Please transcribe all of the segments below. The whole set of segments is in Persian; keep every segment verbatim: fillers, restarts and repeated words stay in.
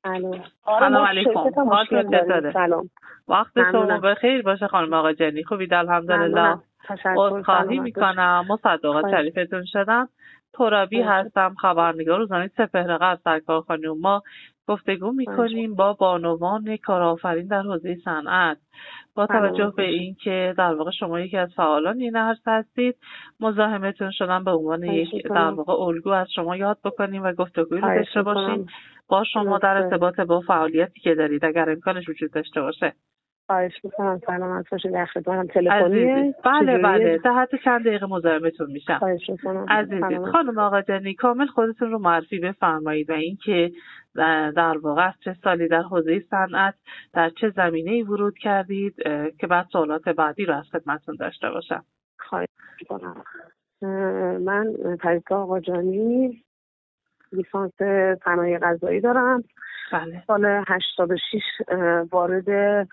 الو. سلام علیکم. حالتون چطوره؟ سلام. وقت شما بخیر باشه خانم آقا جنی. خوبید الحمدلله. عذرخواهی میکنم مصدقات شریفتون شدم. ترابی هستم، خبرنگار روزنامه سپهر غرب سرکار خانم. ما گفتگو میکنیم با بانوان کارآفرین در حوزه صنعت. با توجه به اینکه در واقع شما یکی از فعالان این عرصه هستید، مزاحمتون شدم به عنوان یک در واقع الگو از شما یاد بکنیم و گفتگویی رو داشته باشیم با شما در ارتباط با فعالیتی که دارید اگر امکانش وجود داشته باشه. خواهش می‌کنم. سلامت باشید. در خدمتم. تلفنیه؟ بله بله. تا حتی چند دقیقه مزاحمتون میشم. خواهش می‌کنم. عزیزید خانم آقا جنی، کامل خودتون رو معرفی بفرمایید و اینکه در واقع چه سالی در حوزه صنعت در چه زمینه‌ای ورود کردید که بعد سوالات بعدی رو از خدمتتون داشته باشم. خواهش می‌کنم. من پریسا آقا جانی لیسانس صنایع غذایی دارم. بله. سال هشتاد و شش وارد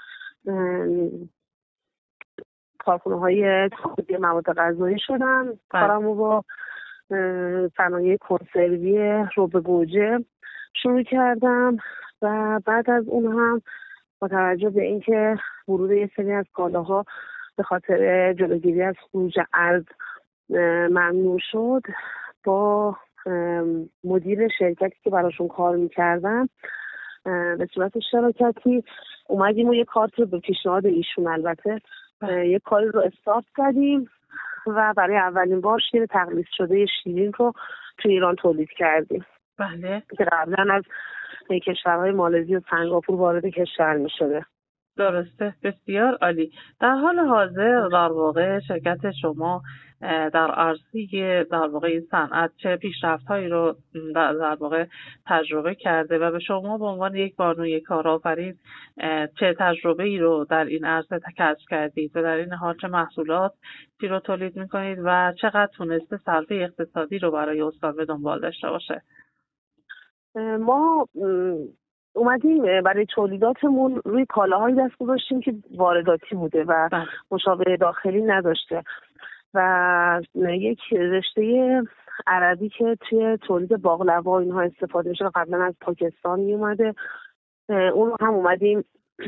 کارخونه‌های تولید مواد غذایی شدم. کارم رو با صنایع کنسروی رب گوجه شروع کردم و بعد از اون هم با توجه به اینکه ورود یه سری از کالاها به خاطر جلوگیری از خروج ارز ممنوع شد، با مدیر شرکتی که براشون کار میکردم به صورت اشتراکی اومدیم و یه کارت رو به پیشنهاد ایشون البته یه کاری رو استارت کردیم و برای اولین بار شیر تقلیص شده شیرین رو تو ایران تولید کردیم. بله. که قبلا از کشورهای مالزی و سنگاپور وارد کشور می شده. درسته. بسیار عالی. در حال حاضر در واقع شرکت شما در عرصه در واقع این صنعت چه پیشرفت‌هایی رو در واقع تجربه کرده و به شما به عنوان یک بانوی کارآفرین چه تجربه‌ای رو در این عرصه کسب کردید و در این حال چه محصولاتی رو تولید می‌کنید و چقدر تونسته صرفه اقتصادی رو برای استان به دنبال داشته باشه؟ ما اومدیم برای تولیداتمون روی کالاهایی دست گذاشتیم که وارداتی بوده و مشابه داخلی نداشته و یک رشته عربی که توی تولید باقلوا اینها استفاده میشه قبلا از پاکستان می اومده، اون رو هم اومدیم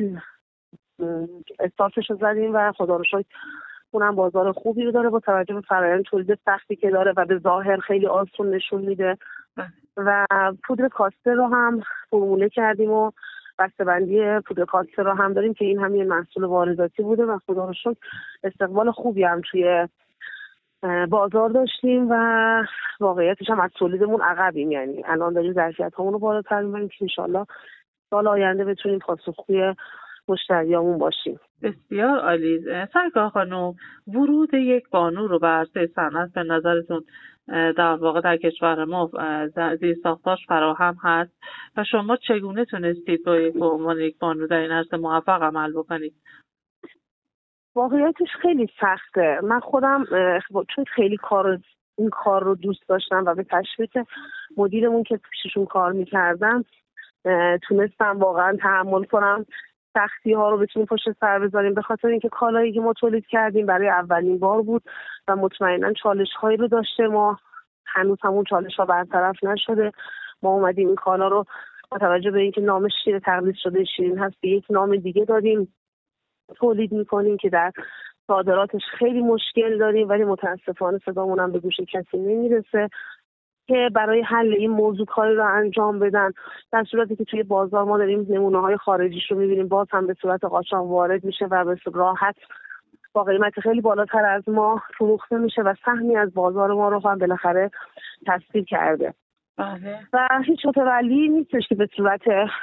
استارتش رو زدیم و خدا رو شکر اونم بازار خوبی رو داره با توجه به فرآیند تولید سختی که داره و به ظاهر خیلی آسون نشون میده. و پودر کاسته رو هم فرموله کردیم و بسته‌بندی پودر کاسته رو هم داریم که این هم یه محصول وارداتی بوده و خدا رو شکر استقبال خوبی هم توی بازار داشتیم و واقعیتش هم از تولیدمون عقبیم، یعنی الان داریم ظرفیت‌هامون رو بالاتر می‌بریم که انشالله سال آینده بتونیم پاسخگوی مشتریامون باشیم. بسیار عالی. سرکار خانم، ورود یک بانو رو به عرصه صنعت به نظرتون در واقع در کشور ما زیر ساختاش فراهم هست و شما چگونه تونستید با یک عنوان یک بانو در این عرصه موفق عمل بکنید؟ واقعیتش خیلی سخته. من خودم چون خیلی کار این کار رو دوست داشتم و به تشویق مدیرمون که پیششون کار میکردم تونستم واقعا تحمل کنم سختی ها رو بتونیم پشت سر بذاریم، به خاطر اینکه کالایی که ما تولید کردیم برای اولین بار بود و مطمئنا چالش هایی رو داشته. ما هنوز همون چالش ها برطرف نشده. ما اومدیم این کالا رو با توجه به اینکه نام شیر تقلیص شده شیرین هست به یک نام دیگه دادیم تولید میکنیم که در صادراتش خیلی مشکل داریم، ولی متاسفانه صدامون هم به گوش کسی نمیرسه که برای حل این موضوع کاری رو انجام بدن، در صورتی که توی بازار ما داریم نمونه های خارجیش رو میبینیم باز هم به صورت قاچاق وارد میشه و به راحت با قیمت خیلی بالاتر از ما فروخته میشه و سهمی از بازار ما رو هم بالاخره تسخیر کرده. بله. و هیچ متولی نیستش که به صورت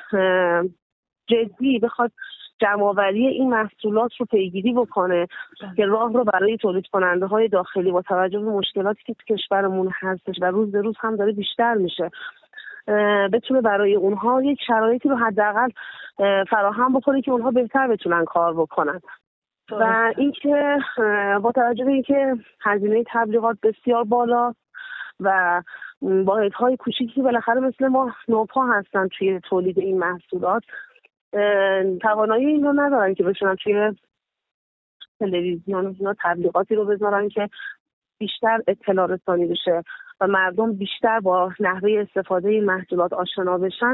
جدی بخواد جمع‌آوری این محصولات رو پیگیری بکنه که راه رو برای تولید کننده های داخلی با توجه به مشکلاتی که تو کشورمون هستش و روز به روز هم داره بیشتر میشه بتونه برای اونها یک شرایطی رو حداقل فراهم بکنه که اونها بهتر بتونن کار بکنن. و اینکه با توجه به اینکه هزینه تبلیغات بسیار بالا و واحدهای کوچیکی بالاخره مثل ما نوپا هستن توی تولید این محصولات، توانایی این رو ندارن که بتونن توی تلویزیون اینا تبلیغاتی رو بذارن که بیشتر اطلاع رسانی بشه و مردم بیشتر با نحوه استفاده این محصولات آشنا بشن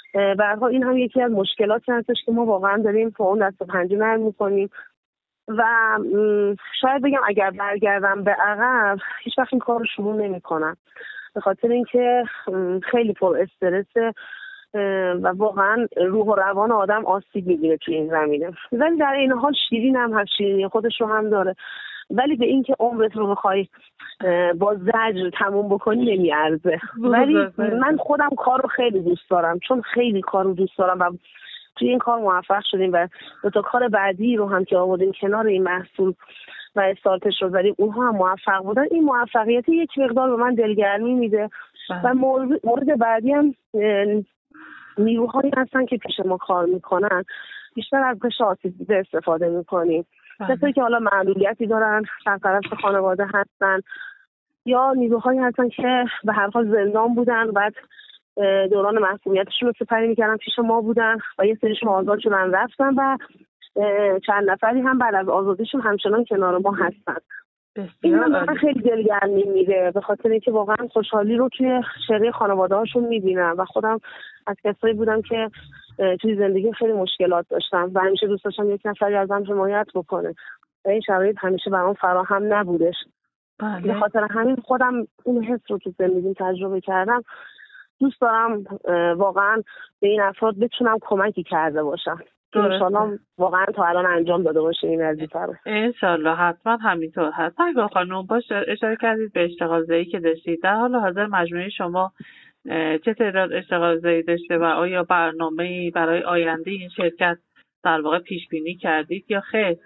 به هر حال این هم یکی از مشکلاتی هستش که ما واقعا داریم با اون دست و پنجه نرم می‌کنیم و شاید بگم اگر برگردم به عقب هیچ وقت این کار رو شروع نمی‌کنم، به خاطر اینکه خیلی پر استرسه و واقعا روح و روان آدم آسیب می‌بینه توی این زمینه. ولی در این حال شیرین هم هست، شیرینی خودش رو هم داره، ولی به اینکه عمرت رو بخوای با زجر تموم بکنی نمیارزه. ولی من خودم کار رو خیلی دوست دارم، چون خیلی کار رو دوست دارم و توی این کار موفق شدیم و دو تا کار بعدی رو هم که آوردیم کنار این محصول و استارتش رو زدیم اونها هم موفق بودن. این موفقیت یک مقدار به من دلگرمی میده و مورد, مورد بعدی هم نیروهایی هستن که پیش ما کار میکنن، بیشتر از قشر آسیب دیده استفاده میکنیم، کسایی که حالا معلولیتی دارن، سرپرست خانواده هستن یا نیروهایی هستن که به هر حال زندان بودن، بعد دوران محکومیتشون رو سپری میکردن پیش ما بودن و یه سریشون آزاد شدن رفتن و چند نفری هم بعد از آزادیشون همچنان کنار ما هستن. این من خیلی دلگرمی میده، به خاطر اینکه واقعا خوشحالی رو توی چهره خانواده هاشون میبینم و خودم از کسایی بودم که توی زندگی خیلی مشکلات داشتم و همیشه دوست داشتم یک نفری ازم حمایت بکنه و این شرایط همیشه برام فراهم نبودش. به خاطر همین خودم اون حس رو تو زندگیم تجربه کردم. دوست دارم واقعا به این افراد بتونم کمکی کرده باشم. انشالله واقعا تا الان انجام داده باشه این وظیفه رو. انشالله حتما همینطور هست. سرکار خانم باش اشاره کردید به اشتغال زایی که داشتید. در حال حاضر مجموعه شما چه تعداد اشتغال زایی داشته و آیا برنامه‌ای برای آینده این شرکت در واقع پیش بینی کردید یا خیر؟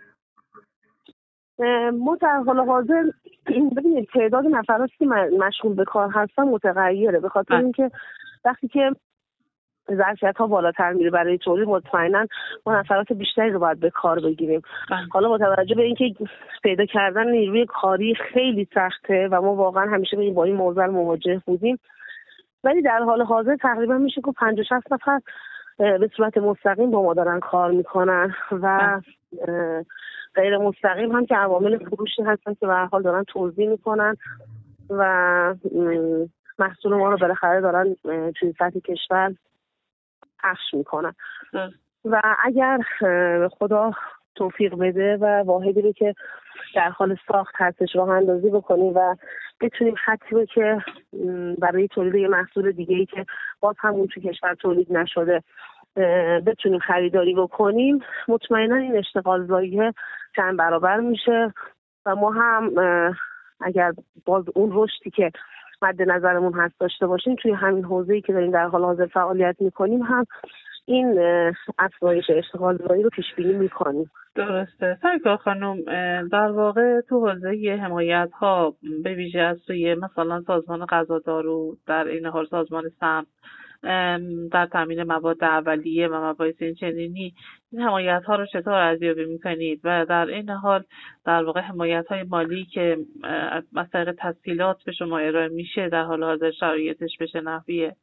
ما در حال حاضر ببینید تعداد نفراتی که مشغول به کار هستن متغیره، به خاطر اینکه وقتی که ظرفیت‌ها بالاتر میره برای تولید مطمئناً ما نفرات بیشتری رو باید به کار بگیریم. حالا با توجه به اینکه پیدا کردن نیروی کاری خیلی سخته و ما واقعا همیشه به این با این موضوع مواجه بودیم، ولی در حال حاضر تقریبا میشه که پنجاه شصت نفر به صورت مستقیم با ما دارن کار میکنن و غیر مستقیم هم که عوامل فروشی هستن که به هر حال دارن توزیع میکنن و محصول ما رو بالاخره دارن توی سطح کشور پخش میکنن. و اگر خدا توفیق بده و واحدی رو که در حال ساخت هستش راه اندازی بکنیم و بتونیم خطی رو که برای تولید یه محصول دیگه ای که باز همون تو کشور تولید نشده بتونیم خریداری بکنیم، مطمئنا این اشتغال زایی چند برابر میشه و ما هم اگر باز اون رشدی که مد نظرمون هست داشته باشیم توی همین حوزه‌ای که داریم در حال حاضر فعالیت میکنیم هم این افزایش اشتغال زایی رو پیش بینی میکنیم. درسته. سرکار خانم در واقع تو حوزه حمایت ها به ویژه از سوی مثلا سازمان غذا دارو، در این حال سازمان سمت در تامین مواد اولیه و مباحث این چنینی، این حمایت ها رو چطور ارزیابی میکنید و در این حال در واقع حمایت های مالی که از طریق تسهیلات به شما ارائه میشه در حال حاضر شرایطش بشه نحویه؟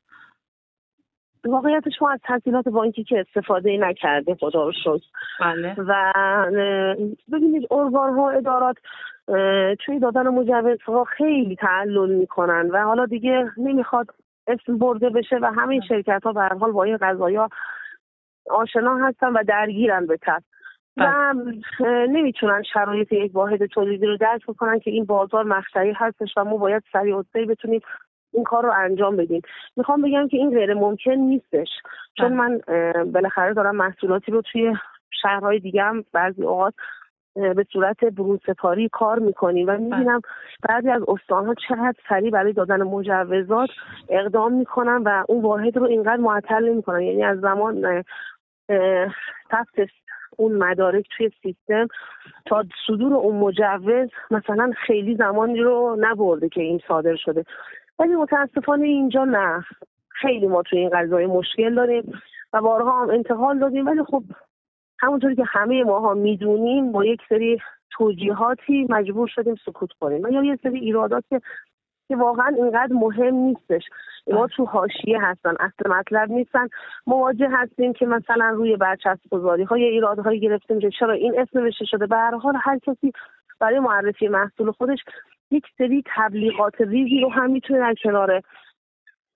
واقعیتش ما از تسهیلات بانکی که استفاده نکرده خدا رو شکر. بله. و ببینید ارگان ها ادارات توی دادن مجوزها خیلی تعلل میکنن و حالا دیگه نمیخواد اسم برده بشه و همه شرکت ها به هر حال با این قضایا آشنا هستن و درگیرن به تب و نمیتونن شرایط یک واحد تولیدی رو درک کنن که این بازار مقطعی هستش و ما باید سریع و سریع بتونیم این کار رو انجام بدیم. میخوام بگم که این غیر ممکن نیستش، چون من بالاخره دارم محصولاتی رو توی شهرهای دیگه هم بعضی اوقات به صورت بروزسپاری کار میکنیم و میبینم بعضی از استانها چقدر سریع برای دادن مجوزات اقدام میکنن و اون واحد رو اینقدر معطل نمیکنن، یعنی از زمان ثبت اون مدارک توی سیستم تا صدور اون مجوز مثلا خیلی زمانی رو نبرده که این صادر شده. ولی متاسفانه اینجا نه، خیلی ما توی این قضیه مشکل داریم و بارها هم انتقال دادیم، ولی خب همونطوری که همه ماها میدونیم با یک سری توجیهاتی مجبور شدیم سکوت کنیم و یا یه سری ایرادات که واقعا اینقدر مهم نیستش، اینا تو حاشیه هستن، اصل مطلب نیستن. مواجه هستیم که مثلا روی برچسب گذاری های ایرادهایی گرفتیم که چرا این اسم نوشته شده. به هر حال هر کسی برای معرفی محصول خودش یک سری تبلیغات ریزی رو هم میتونه در کنار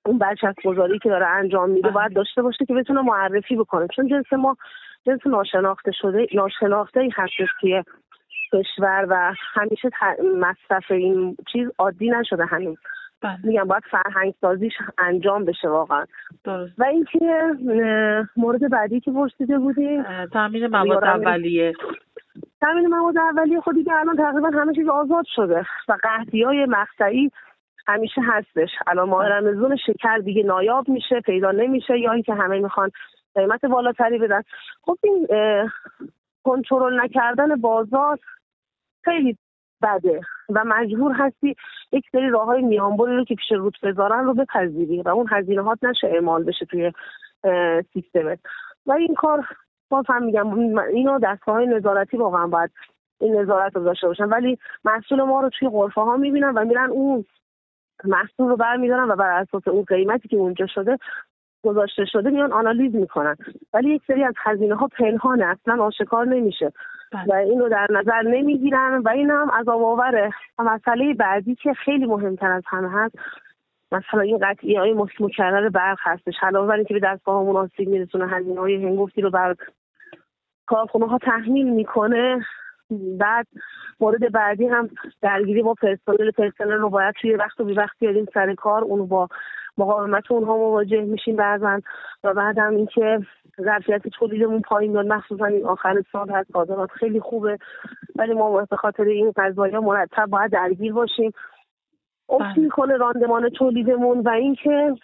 اون برچسب‌گذاری که داره انجام میده باید داشته باشه که بتونه معرفی بکنه، چون جنس ما جنس ناشناخته شده ناشناخته‌ای هستش توی کشور و همیشه مصرف این چیز عادی نشده هنوز. میگم باید فرهنگ سازیش انجام بشه واقعا. درست. و اینکه مورد بعدی که پرسیده بودیم تامین مواد اولیه. تامین مواد اولیه خود دیگه الان تقریبا همه چیز آزاد شده و قحطی‌های مقطعی همیشه هستش. الان ماه رمضان شکر دیگه نایاب میشه، پیدا نمیشه، یا اینکه همه میخوان قیمت بالاتری بدن. خب این کنترل نکردن بازار خیلی بده و مجبور هستی یک سری راههای میانبری رو که پیش روت بذارن رو بپذیری و اون هزینه‌هات نشه اعمال بشه توی سیستمت. و این کار باز هم میگم اینو دستگاه‌های نظارتی واقعا باید این نظارت رو داشته باشن، ولی محصول ما رو توی غرفه ها میبینن و میرن اون محصول رو برمیدارن و بر اساس اون قیمتی که اونجا شده گذاشته شده میان آنالیز میکنن، ولی یک سری از هزینه ها پنهانه، اصلا آشکار نمیشه و این رو در نظر نمیگیرن و این هم عذاب آوره. و مسئله بعدی که خیلی مهمتر از همه هست مثلا این قطعی های مکرر برق هستش. علاوه بر اینکه به دستگاه مناسب میرسونه هزینه های هنگفتی رو بر کارخونه ها تحمیل میکنه، بعد مورد بعدی هم درگیری با پرسنل پرسنل رو باید توی وقت و بی وقت بیاریم سر کار، اونو با مقاومت اونها مواجه میشیم بعضن. و بعد هم اینکه ظرفیت تولیدمون پایین میاد، مخصوصا این آخر سال هست صادرات خیلی خوبه ولی ما به خاطر این قضایا مرتب باید درگیر باشیم، افت میکنه راندمان تولیدمون. و اینکه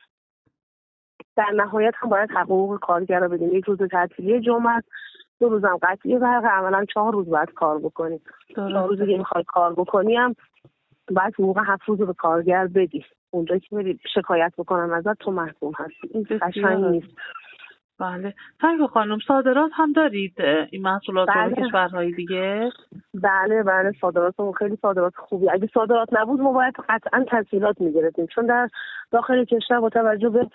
در نهایت هم باید حقوق کارگر رو بدیم. یک روز تعطیلی جمعه، دو روزم قطعی برق، عملا چهار روز باید کار بکنیم. چهار روزی که میخوای کار بکنی هم باید حقوق هفت روز به کارگر بدی. اونجا که بری شکایت بکنن ازت تو محکوم هستی. این قشنگ نیست. بله. سنگو خانم صادرات هم دارید این محصولات رو به کشورهای دیگه؟ بله بله صادراتمون خیلی صادرات خوبی. اگه صادرات نبود ما باید قطعا تسهیلات میگرفتیم، چون در داخل کشور با توجه به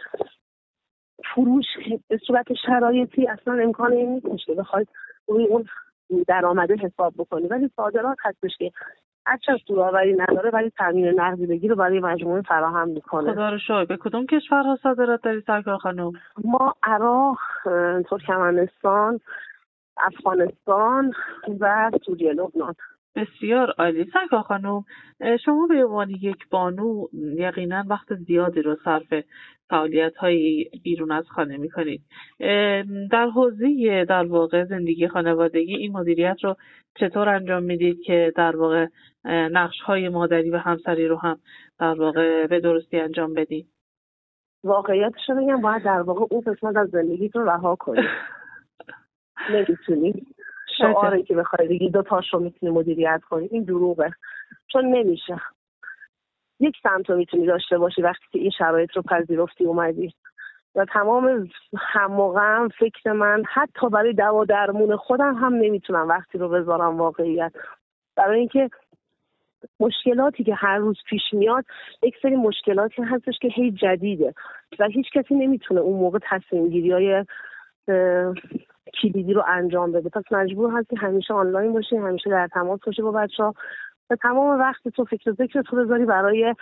فروش به صورت شرایطی اصلا امکان این نیست که بخواید روی اون درآمده حساب بکنی، ولی صادرات هستش که هرچند سودآوری نداره ولی تامین نقدینگی رو برای مجموعه فراهم میکنه. خدا رو شکر. به کدوم کشورها صادرات دارید سرکار خانم؟ ما عراق، ترکمنستان، افغانستان و سوریه، لبنان. بسیار عالی. سرکار خانم شما به عنوان یک بانو یقینا وقت زیادی رو صرف فعالیت‌های بیرون از خانه می‌کنید. در حوزه در واقع زندگی خانوادگی این مدیریت رو چطور انجام میدید که در واقع نقش‌های مادری و همسری رو هم در واقع به درستی انجام بدید؟ واقعیتش رو بگم باید در واقع اون قسمت از زندگیتون رها کنید. نمی‌تونید شعاری که بخوای بگی دو تاش رو میتونی مدیریت کنی این دروغه، چون نمیشه. یک سمت رو میتونی داشته باشی وقتی که این شرایط رو پذیرفتی اومدی. و تمام هم و غم فکر من حتی برای دوا درمون خودم هم نمیتونم وقتی رو بذارم واقعیت، برای اینکه مشکلاتی که هر روز پیش میاد یک سری مشکلاتی هستش که هی جدیده و هیچ کسی نمیتونه اون موقع تصمیم گیری های کلیدی رو انجام بده. پس مجبور هستی همیشه آنلاین باشی، همیشه در تماس باشی با بچه‌ها و تمام وقت تو فکر و ذکر تو بذاری برای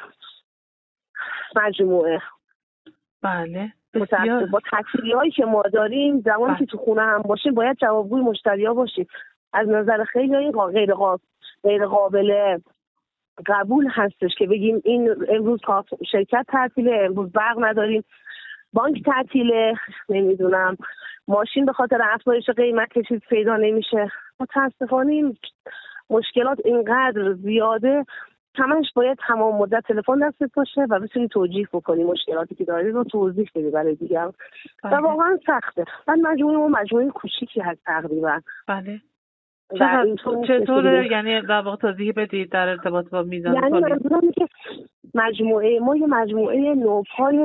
مجموعه. بله. بسیار. با تعطیلی‌هایی که ما داریم زمانی که تو خونه هم باشیم باید جوابگوی مشتری‌ها باشیم. از نظر خیلی این غیر قابل غیر قابل قبول هستش که بگیم این امروز شرکت تعطیله، امروز برق نداریم، بانک تعطیله، نمیدونم ماشین به خاطر افزایش قیمت چیز پیدا نمیشه. متاسفانه این مشکلات اینقدر زیاده همش باید تمام مدت تلفن دستت باشه و بتونی توجیه بکنی مشکلاتی که داری رو توضیح بدی برای دیگران. و واقعا سخته. من مجموعه ما مجموعه کوچیکی هست تقریبا. بله. چطور چطور یعنی در واقع توضیح بدید در ارتباط با میزان یعنی منظورم که مجموعه ما یه مجموعه نوپای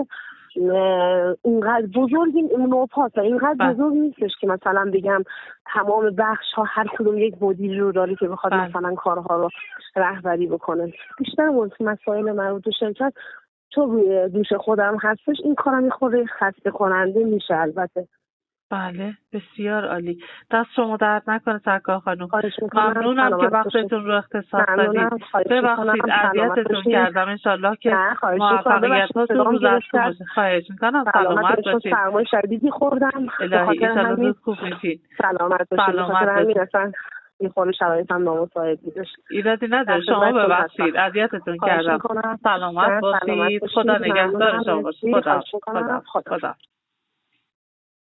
اینقدر بزرگی نوپاست، اینقدر بزرگ نیستش که مثلا بگم تمام بخش ها هر کدوم یک مدیر رو داره که بخواد بله. مثلا کارها رو رهبری بکنه. بیشتر مسائل مربوط به شرکت تو روی دوش خودم هستش، این کارم میخوره خسته کننده میشه. البته بله بسیار عالی. دست شما درد نکنه سرکار خانم. ممنونم که وقتتون رو اختصاص دادید. ببخشید اذیتتون کردم. انشالله که موفقیت هاتون رو دستتون باشه. خواهش میکنم. سلامت باشید. سرمای شدیدی خوردم. الهی انشالله زود خوب میشید. سلامت باشید. سلامت باشید. این خورده شرایط هم نامساعد بودش. ایرادی نداره. شما ببخشید اذیتتون کردم. سلامت باشید. خدا نگهدار شما باشه. خدا خدا.